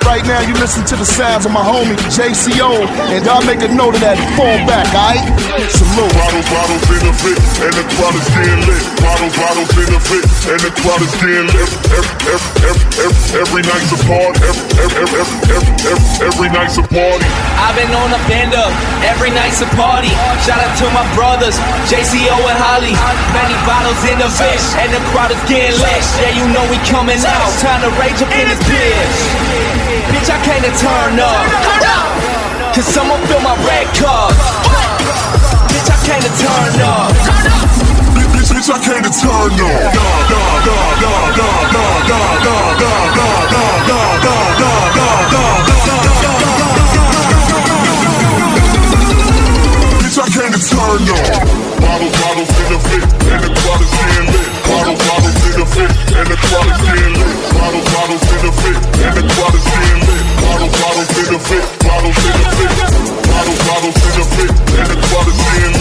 right now you listen to the sounds of my homie JCO, and I'll make a note of that and fall back, alright? Salute. Bottles in the fit, and the crowd is getting lit. Bottles in the fit, and the crowd is getting lit. Every night's a party. Every night's a party. I've been on a bend up, every night's a party. Shout out to my brothers, JCO and Holly. Many bottles in the fish, and the crowd is getting lit. Yeah, you know we coming out, time to rage up in this bitch. Bitch, I came to turn up, cause someone fill my red cup. Bitch, I came to turn up. Bitch, I came to turn up. Bitch, I came to turn up. Bottles in the fit, and the crowd is getting lit. Bottles in the fit, and the crowd is getting lit. Bottles in the fit, and the crowd is getting lit. Bottles in the fit, bottles in the fit. Bottles in the fit, and the crowd is getting lit.